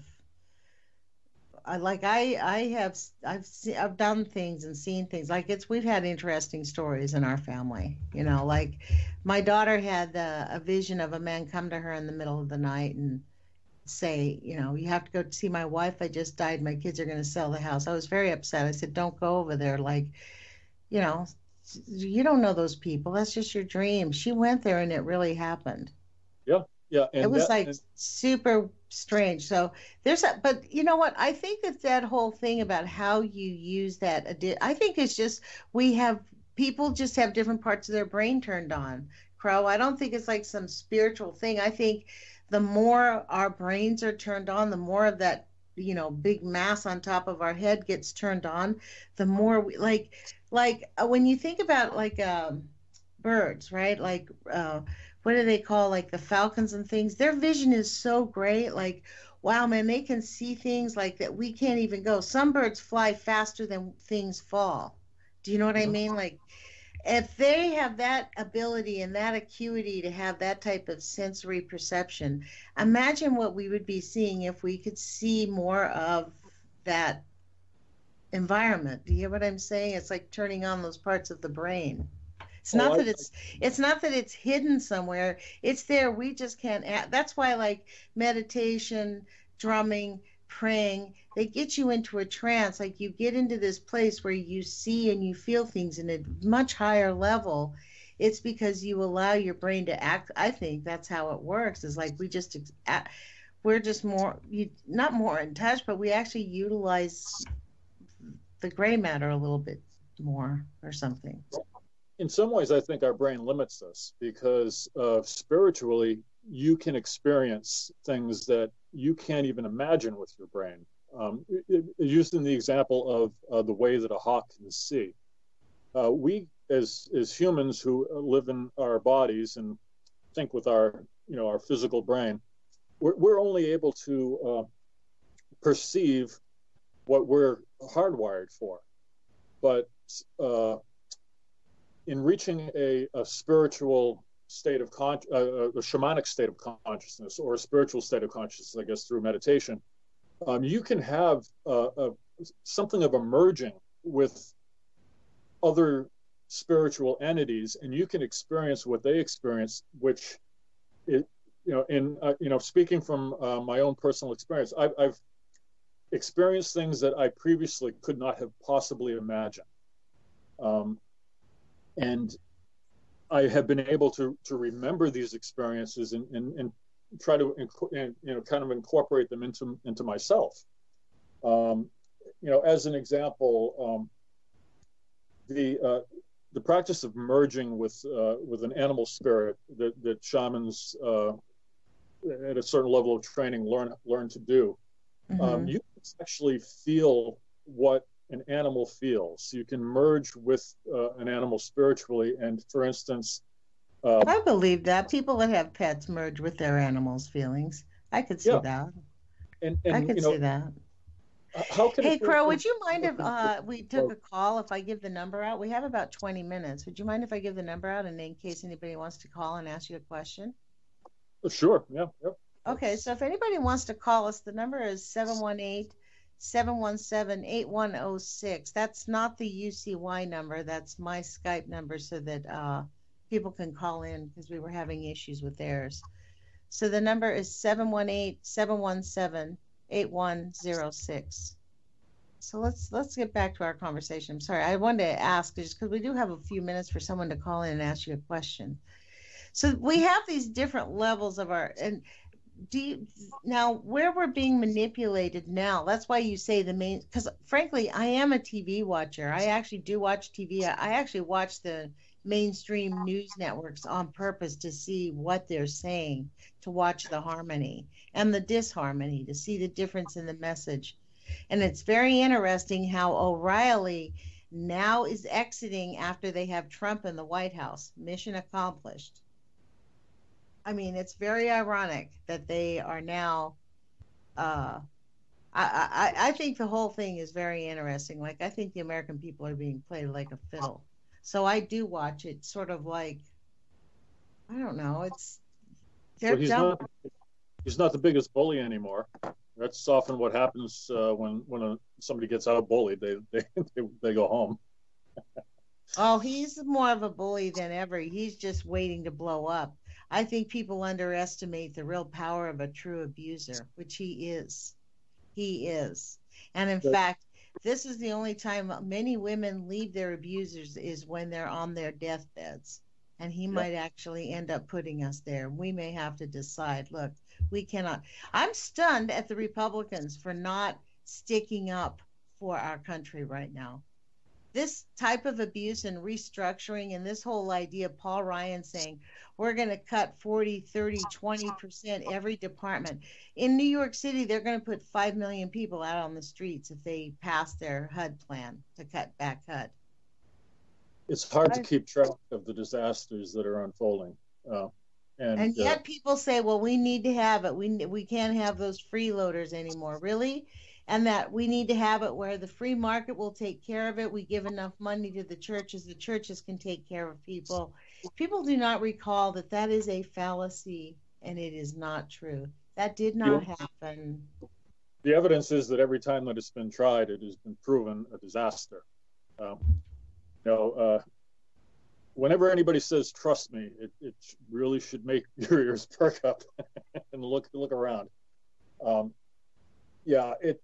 A: I like. I. I have. I've. Se- I've done things and seen things. Like it's. We've had interesting stories in our family. You know, like my daughter had the, a vision of a man come to her in the middle of the night and say, you know, you have to go see my wife. I just died. My kids are going to sell the house. I was very upset. I said, don't go over there. Like. You know, you don't know those people. That's just your dream. She went there and it really happened.
B: Yeah, yeah. And
A: It was
B: that,
A: like
B: and,
A: super strange. So there's a, but you know what? I think that that whole thing about how you use that, I think it's just, we have, people just have different parts of their brain turned on. Crow, I don't think it's like some spiritual thing. I think the more our brains are turned on, the more of that, you know, big mass on top of our head gets turned on, the more we like, like uh, when you think about like um, birds, right? Like uh, what do they call like the falcons and things? Their vision is so great. Like, wow, man, they can see things like that we can't even go. Some birds fly faster than things fall. Do you know what I mean? Like, if they have that ability and that acuity to have that type of sensory perception, imagine what we would be seeing if we could see more of that environment. Do you hear what I'm saying? It's like turning on those parts of the brain. It's
B: oh,
A: not
B: I,
A: that it's it's not that it's hidden somewhere. It's there. We just can't add. That's why like meditation, drumming, praying, they get you into a trance. Like you get into this place where you see and you feel things in a much higher level. It's because you allow your brain to act. I think that's how it works. Is like we just we're just more you not more in touch, but we actually utilize the gray matter a little bit more or something.
B: In some ways, I think our brain limits us because uh, spiritually, you can experience things that you can't even imagine with your brain. Um, it, it, used in the example of uh, the way that a hawk can see, uh, we as as humans who live in our bodies and think with our you know our physical brain, we're, we're only able to uh, perceive what we're hardwired for. But uh, in reaching a, a spiritual state of con- uh, a shamanic state of consciousness, or a spiritual state of consciousness, I guess through meditation, um, you can have uh, a, something of a merging with other spiritual entities, and you can experience what they experience, which, it, you know, in uh, you know, speaking from uh, my own personal experience, I've, I've experienced things that I previously could not have possibly imagined. Um, and I have been able to to remember these experiences and and, and try to and, you know kind of incorporate them into into myself. Um, you know, as an example, um, the uh, the practice of merging with uh, with an animal spirit that that shamans uh, at a certain level of training learn learn to do. Mm-hmm. Um, you can actually feel what an animal feels. You can merge with uh, an animal spiritually, and for instance,
A: um, I believe that people that have pets merge with their animals' feelings. I could see yeah. that.
B: And, and
A: I could
B: you know,
A: see that.
B: How can
A: hey, Crow, would you mind if uh, we took a call if I give the number out? We have about twenty minutes. Would you mind if I give the number out and in case anybody wants to call and ask you a question?
B: Sure. Yeah. Yep.
A: Okay. So if anybody wants to call us, the number is seven one eight, seven one seven, eight one zero six. That's not the U C Y number. That's my Skype number so that uh, people can call in because we were having issues with theirs. So the number is seven one eight, seven one seven, eight one zero six. So let's let's get back to our conversation. I'm sorry, I wanted to ask just because we do have a few minutes for someone to call in and ask you a question. So we have these different levels of our and do you, now where we're being manipulated now. That's why you say the main. Because frankly, I am a T V watcher. I actually do watch T V. I actually watch the mainstream news networks on purpose to see what they're saying, to watch the harmony and the disharmony, to see the difference in the message. And it's very interesting how O'Reilly now is exiting after they have Trump in the White House. Mission accomplished. I mean, it's very ironic that they are now, uh, I, I, I think the whole thing is very interesting. Like, I think the American people are being played like a fiddle. So I do watch it sort of like, I don't know, it's, they're
B: well, he's
A: dumb.
B: Not, he's not the biggest bully anymore. That's often what happens uh, when when a, somebody gets out bullied. They they they, they go home.
A: Oh, he's more of a bully than ever. He's just waiting to blow up. I think people underestimate the real power of a true abuser, which he is. He is. And in That's- fact, this is the only time many women leave their abusers is when they're on their deathbeds. And he yep. might actually end up putting us there. We may have to decide, look, we cannot. I'm stunned at the Republicans for not sticking up for our country right now. This type of abuse and restructuring and this whole idea, Paul Ryan saying, we're going to cut forty, thirty, twenty percent every department. In New York City, they're going to put five million people out on the streets if they pass their H U D plan to cut back H U D.
B: It's hard to keep track of the disasters that are unfolding. Uh, and,
A: and yet
B: uh,
A: people say, well, we need to have it. We we can't have those freeloaders anymore. Really? And that we need to have it where the free market will take care of it. We give enough money to the churches. The churches can take care of people. People do not recall that that is a fallacy and it is not true. That did not yeah. happen.
B: The evidence is that every time that it's been tried, it has been proven a disaster. Um, you know, uh, whenever anybody says, trust me, it, it really should make your ears perk up and look look around. Um, yeah, it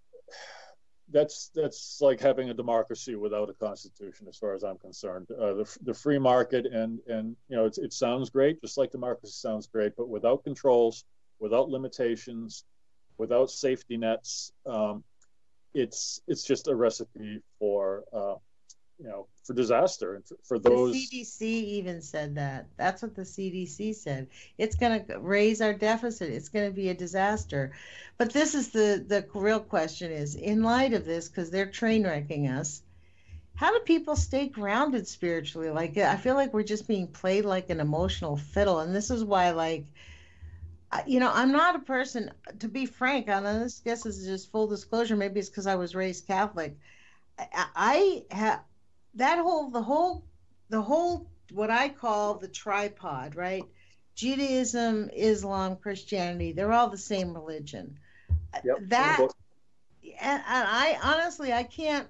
B: that's that's like having a democracy without a constitution, as far as I'm concerned. Uh, the the free market and and you know it, it sounds great, just like democracy sounds great, but without controls, without limitations, without safety nets, um, it's it's just a recipe for uh, you know for disaster and for, for those.
A: The C D C even said that. That's what the C D C said. It's going to raise our deficit. It's going to be a disaster. But this is the the real question: is in light of this, because they're train wrecking us. How do people stay grounded spiritually? Like I feel like we're just being played like an emotional fiddle, and this is why, like. You know, I'm not a person, to be frank, and this guess is just full disclosure, maybe it's because I was raised Catholic. I, I have that whole, the whole, the whole, what I call the tripod, right? Judaism, Islam, Christianity, they're all the same religion.
B: Yep.
A: That, and, and I honestly, I can't,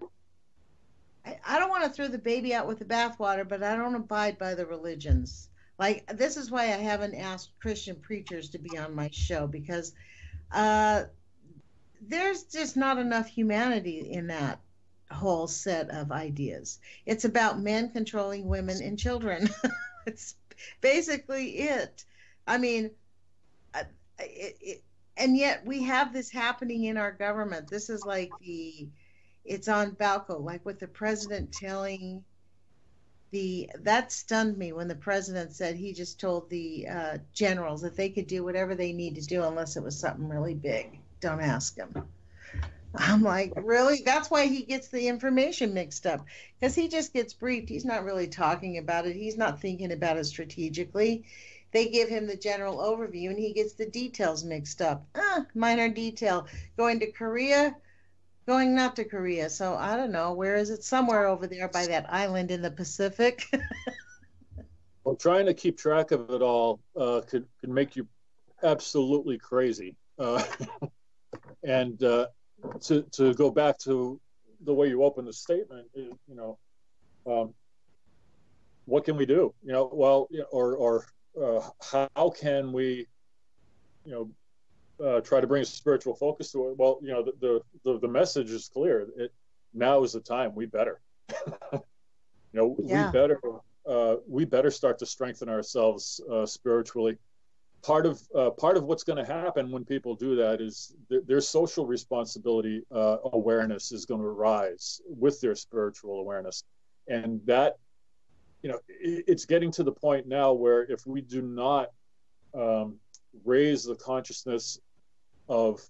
A: I, I don't want to throw the baby out with the bathwater, but I don't abide by the religions. Like, this is why I haven't asked Christian preachers to be on my show, because uh, there's just not enough humanity in that. whole set of ideas. It's about men controlling women and children. It's basically it. I mean, uh, it, it, and yet we have this happening in our government. This is like the, it's on Balco, like with the president telling the, that stunned me when the president said he just told the uh, generals that they could do whatever they need to do unless it was something really big. Don't ask them. I'm like, really? That's why he gets the information mixed up, because he just gets briefed. He's not really talking about it. He's not thinking about it strategically. They give him the general overview and he gets the details mixed up. Ah, minor detail. Going to Korea, going not to Korea. So I don't know. Where is it? Somewhere over there by that island in the Pacific.
B: Well, trying to keep track of it all uh, could, could make you absolutely crazy. Uh, and uh, to, to go back to the way you opened the statement, you know, um, what can we do? You know, well, you know, or, or uh, how can we, you know, uh, try to bring a spiritual focus to it? Well, you know, the, the, the message is clear. It, now is the time. We better, you know, yeah. we better, uh, we better start to strengthen ourselves uh, spiritually. Part of uh, part of what's going to happen when people do that is th- their social responsibility uh, awareness is going to rise with their spiritual awareness, and that, you know, it, it's getting to the point now where if we do not um, raise the consciousness of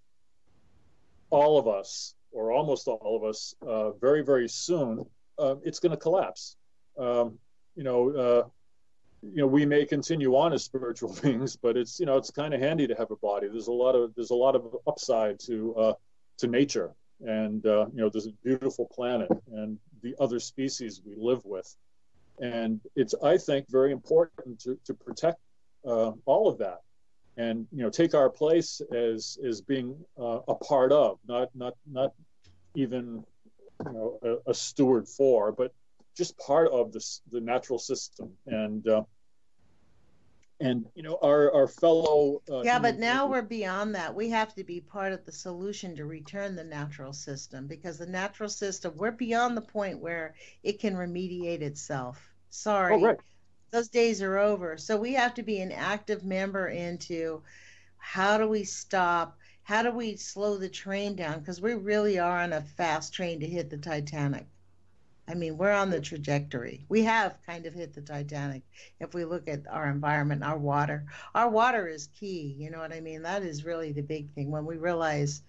B: all of us, or almost all of us, uh, very very soon, uh, it's going to collapse. Um, you know. Uh, you know, we may continue on as spiritual beings, but it's, you know, it's kind of handy to have a body. There's a lot of, there's a lot of upside to, uh, to nature, and, uh, you know, there's a beautiful planet and the other species we live with. And it's, I think, very important to, to protect, uh, all of that, and, you know, take our place as, as being uh, a part of, not, not, not even, you know, a, a steward for, but just part of this, the natural system. And uh, and you know, our our fellow uh,
A: yeah but now we're beyond that. We have to be part of the solution to return the natural system, because the natural system, we're beyond the point where it can remediate itself. Sorry.
B: Oh, right.
A: Those days are over. So we have to be an active member into how do we stop, how do we slow the train down, because we really are on a fast train to hit the Titanic. I mean, we're on the trajectory. We have kind of hit the Titanic. If we look at our environment, our water, our water is key. You know what I mean? That is really the big thing when we realize,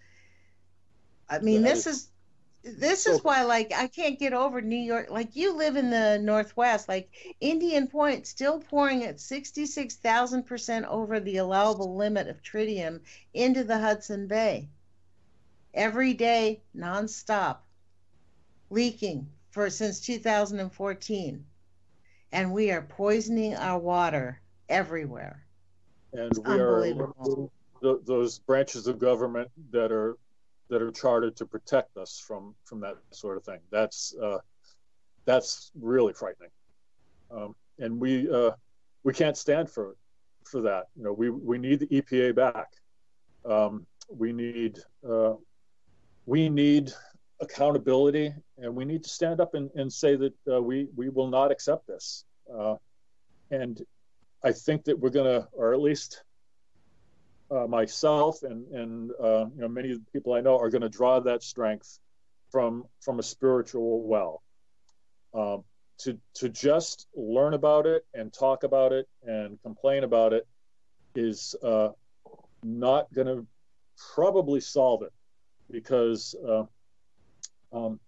A: I mean, this is, this is why, like, I can't get over New York. Like, you live in the Northwest, like Indian Point still pouring at sixty-six thousand percent over the allowable limit of tritium into the Hudson Bay. Every day, nonstop, leaking for since two thousand fourteen, and we are poisoning our water everywhere.
B: And we are the, those branches of government that are that are chartered to protect us from from that sort of thing. That's uh, that's really frightening, um, and we uh, we can't stand for for that. You know, we we need the E P A back. Um, we need uh, we need. accountability, and we need to stand up and, and say that uh, we we will not accept this. Uh, and I think that we're gonna, or at least uh, myself and and uh, you know, many of the people I know are going to draw that strength from from a spiritual well. Um, to to just learn about it and talk about it and complain about it is uh, not going to probably solve it, because. Uh, Um,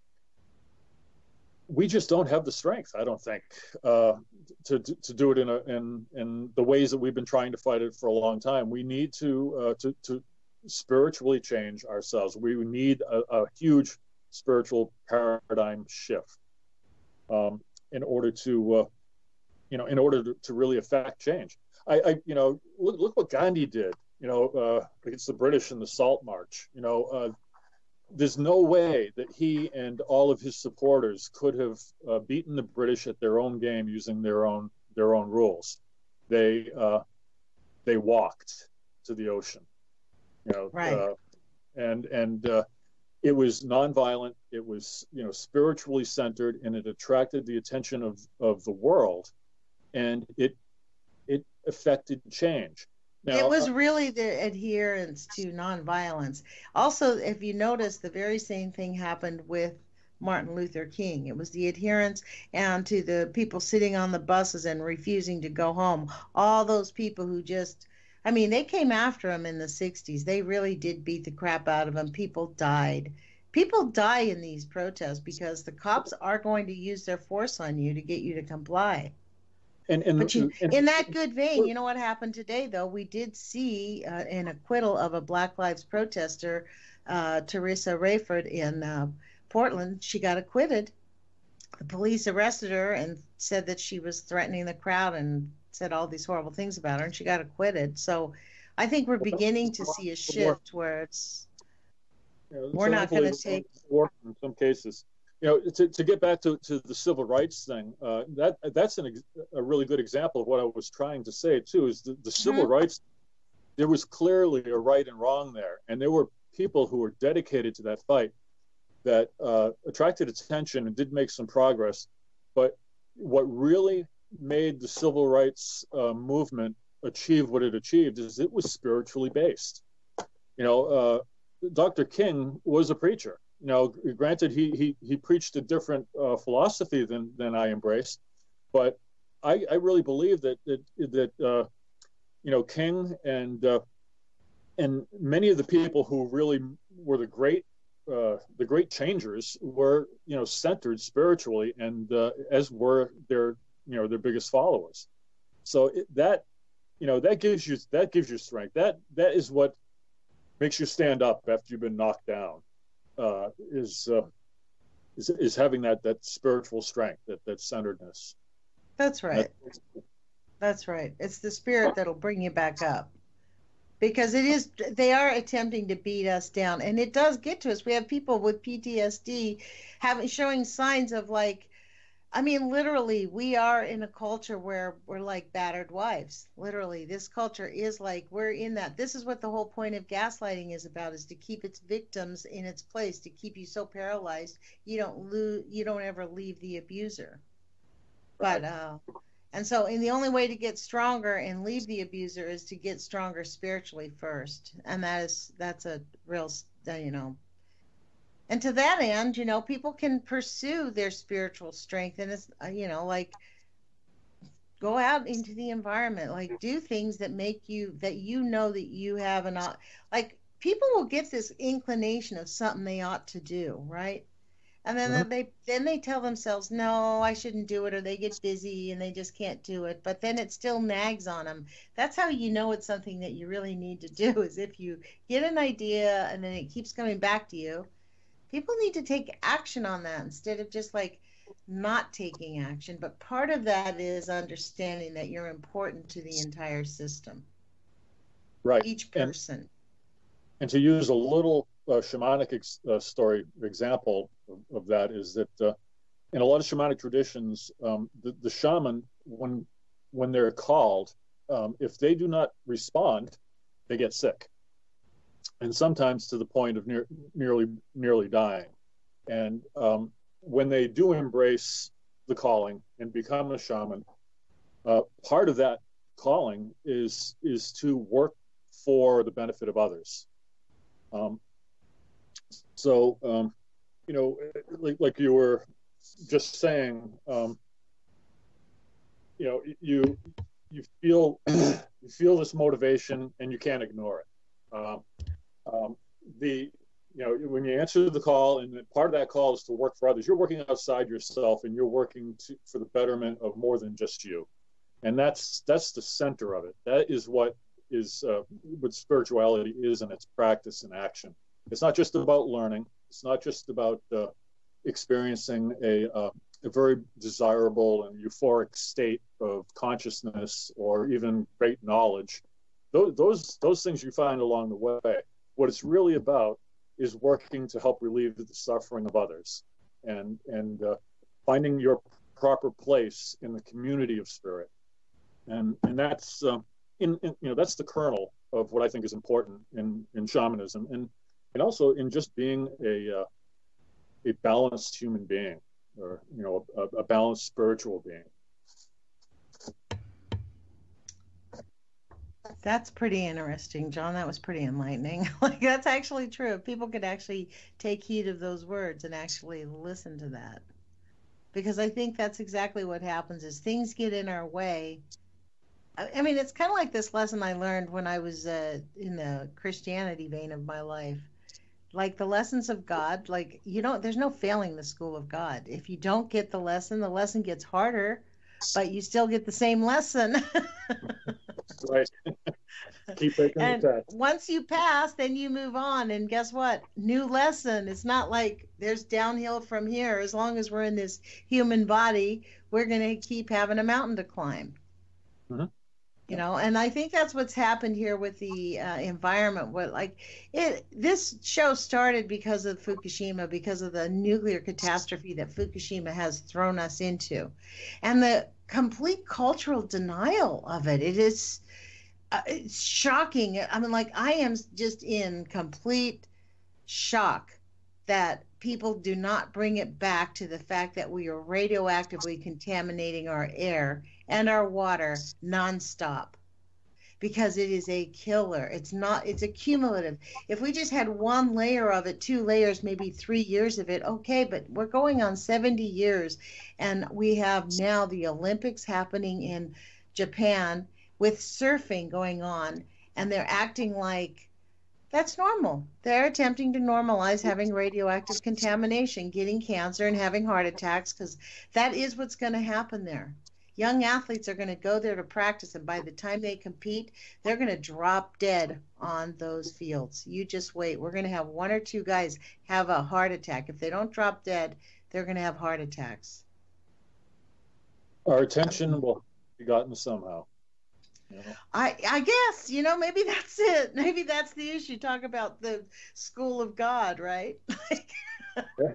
B: we just don't have the strength, I don't think, uh, to, to to do it in a in in the ways that we've been trying to fight it for a long time. We need to uh, to to spiritually change ourselves. We need a, a huge spiritual paradigm shift um, in order to uh, you know in order to, to really affect change. I, I you know look look what Gandhi did. You know uh, against the British in the Salt March. You know. Uh, There's no way that he and all of his supporters could have uh, beaten the British at their own game using their own their own rules. They uh, they walked to the ocean, you know,
A: right.
B: uh, and and uh, it was nonviolent, it was, you know, spiritually centered, and it attracted the attention of, of the world, and it it affected change. Now,
A: It was
B: uh,
A: really the adherence to nonviolence. Also, if you notice, the very same thing happened with Martin Luther King. It was the adherence and to the people sitting on the buses and refusing to go home. All those people who just, I mean, they came after him in the sixties. They really did beat the crap out of him. People died. People die in these protests because the cops are going to use their force on you to get you to comply.
B: and and,
A: But you,
B: and
A: in that good vein, you know what happened today, though? We did see uh, an acquittal of a Black Lives protester, uh, Teresa Rayford in uh, Portland. She got acquitted. The police arrested her and said that she was threatening the crowd and said all these horrible things about her, and she got acquitted. So I think we're beginning to see a shift where it's
B: you know,
A: we're not going to take.
B: In some cases, you know, to, to get back to, to the civil rights thing, uh, that that's an, a really good example of what I was trying to say too. Is the, the civil
A: Mm-hmm.
B: rights, there was clearly a right and wrong there, and there were people who were dedicated to that fight that uh, attracted attention and did make some progress. But what really made the civil rights uh, movement achieve what it achieved is it was spiritually based. You know, uh, Doctor King was a preacher. You know, granted, he he he preached a different uh, philosophy than than I embrace, but I, I really believe that that that uh, you know, King and uh, and many of the people who really were the great uh, the great changers were, you know, centered spiritually, and uh, as were their, you know, their biggest followers. So it, that, you know, that gives you that gives you strength. That that is what makes you stand up after you've been knocked down. Uh, is, uh, is is having that that spiritual strength, that that centeredness.
A: That's right.
B: That,
A: That's right. It's the spirit that'll bring you back up. Because it is, they are attempting to beat us down, and it does get to us. We have people with P T S D having showing signs of, like, I mean, literally, we are in a culture where we're like battered wives. Literally, this culture is like, we're in that. This is what the whole point of gaslighting is about, is to keep its victims in its place, to keep you so paralyzed you don't lose, you don't ever leave the abuser. But uh, and so, and the only way to get stronger and leave the abuser is to get stronger spiritually first, and that is that's a real, uh, you know. And to that end, you know, people can pursue their spiritual strength, and it's, uh, you know, like go out into the environment, like do things that make you, that you know that you have an, uh, like people will get this inclination of something they ought to do, right? And then
B: Mhm.
A: they then they tell themselves, no, I shouldn't do it, or they get busy and they just can't do it. But then it still nags on them. That's how you know it's something that you really need to do, is if you get an idea and then it keeps coming back to you. People need to take action on that instead of just like not taking action. But part of that is understanding that you're important to the entire system,
B: Right.
A: each
B: And
A: person.
B: and to use a little uh, shamanic ex, uh, story example of, of that is that uh, in a lot of shamanic traditions, um, the, the shaman, when when they're called, um, if they do not respond, they get sick, and sometimes to the point of near, nearly nearly dying. And um, when they do embrace the calling and become a shaman, uh, part of that calling is is to work for the benefit of others. Um, so, um, you know, like, like you were just saying, um, you know, you you feel you feel this motivation and you can't ignore it. Um, um, the you know, when you answer the call, and part of that call is to work for others, you're working outside yourself, and you're working to, for the betterment of more than just you. And that's that's the center of it. That is what is uh, what spirituality is in its practice and action. It's not just about learning. It's not just about uh, experiencing a, uh, a very desirable and euphoric state of consciousness or even great knowledge. Those, those, those things you find along the way. What it's really about is working to help relieve the suffering of others, and and uh, finding your proper place in the community of spirit. And and that's uh, in, in you know that's the kernel of what I think is important in in shamanism. And and also in just being a uh, a balanced human being, or you know, a, a balanced spiritual being.
A: That's pretty interesting, John. That was pretty enlightening. Like, that's actually true. If people could actually take heed of those words and actually listen to that. Because I think that's exactly what happens is things get in our way. I mean, it's kind of like this lesson I learned when I was uh, in the Christianity vein of my life. Like the lessons of God, like, you don't, there's no failing the school of God. If you don't get the lesson, the lesson gets harder, but you still get the same lesson.
B: Right. Keep taking
A: and
B: the test.
A: Once you pass, then you move on. And guess what? New lesson. It's not like there's downhill from here. As long as we're in this human body, we're going to keep having a mountain to climb. Mm-hmm. You know, and I think that's what's happened here with the uh, environment. What like it, this show started because of Fukushima, because of the nuclear catastrophe that Fukushima has thrown us into, and the complete cultural denial of it. It is uh, it's shocking. I mean, like, I am just in complete shock that people do not bring it back to the fact that we are radioactively contaminating our air and our water nonstop, because it is a killer. It's not, it's a cumulative. If we just had one layer of it, two layers, maybe three years of it, okay, but we're going on seventy years, and we have now the Olympics happening in Japan with surfing going on, and they're acting like that's normal. They're attempting to normalize having radioactive contamination, getting cancer, and having heart attacks, because that is what's going to happen there. Young athletes are going to go there to practice, and by the time they compete, they're going to drop dead on those fields. You just wait. We're going to have one or two guys have a heart attack. If they don't drop dead, they're going to have heart attacks.
B: Our attention will be gotten somehow. You know?
A: I, I guess, you know, maybe that's it. Maybe that's the issue. Talk about the school of God, right?
B: Yeah.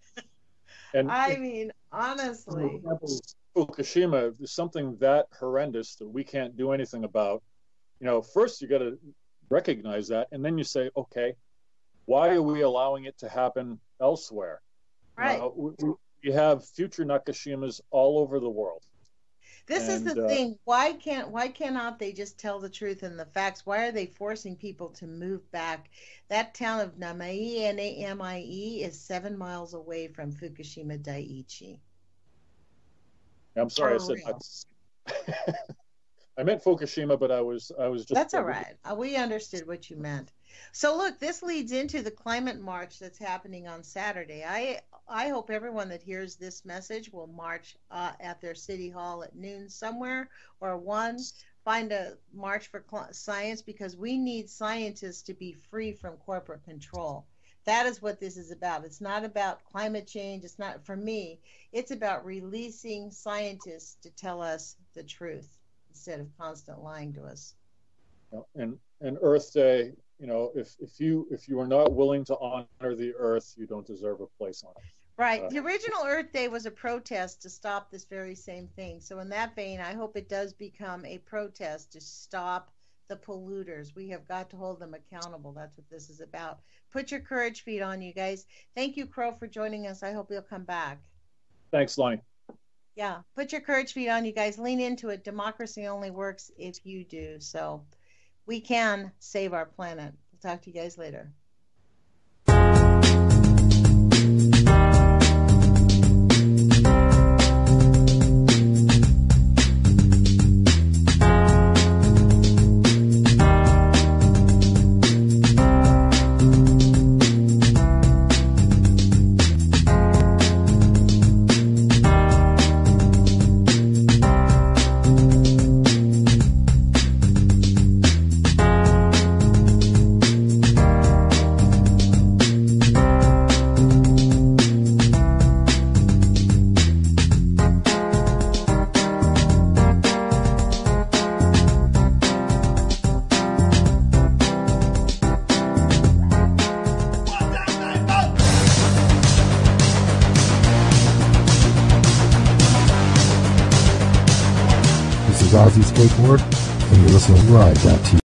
B: And
A: I
B: it,
A: mean, honestly.
B: Fukushima is something that horrendous that we can't do anything about. You know, first you got to recognize that, and then you say, okay, why are we allowing it to happen elsewhere?
A: Right.
B: Uh, we, we have future Nakashimas all over the world.
A: This
B: and,
A: is the
B: uh,
A: thing. Why can't why cannot they just tell the truth and the facts? Why are they forcing people to move back? That town of Namie, N A M I E, is seven miles away from Fukushima Daiichi.
B: I'm sorry, I said I, I meant Fukushima, but I was I was just.
A: That's all right. Uh, we understood what you meant. So look, this leads into the climate march that's happening on Saturday. I I hope everyone that hears this message will march uh, at their city hall at noon somewhere, or one, find a march for cl- science, because we need scientists to be free from corporate control. That is what this is about. It's not about climate change. It's not, for me, it's about releasing scientists to tell us the truth instead of constant lying to us.
B: And and Earth Day, you know, if if you if you are not willing to honor the Earth, you don't deserve a place on it.
A: Right.
B: Uh,
A: the original Earth Day was a protest to stop this very same thing. So in that vein, I hope it does become a protest to stop the polluters. We have got to hold them accountable. That's what this is about. Put your courage feet on, you guys. Thank you, Crow, for joining us. I hope you'll come back.
B: Thanks, Lonnie.
A: Yeah, put your courage feet on, you guys. Lean into it. Democracy only works if you do. So we can save our planet. We'll talk to you guys later.
C: Ozzy Skateboard, and you're listening to Ride dot T V.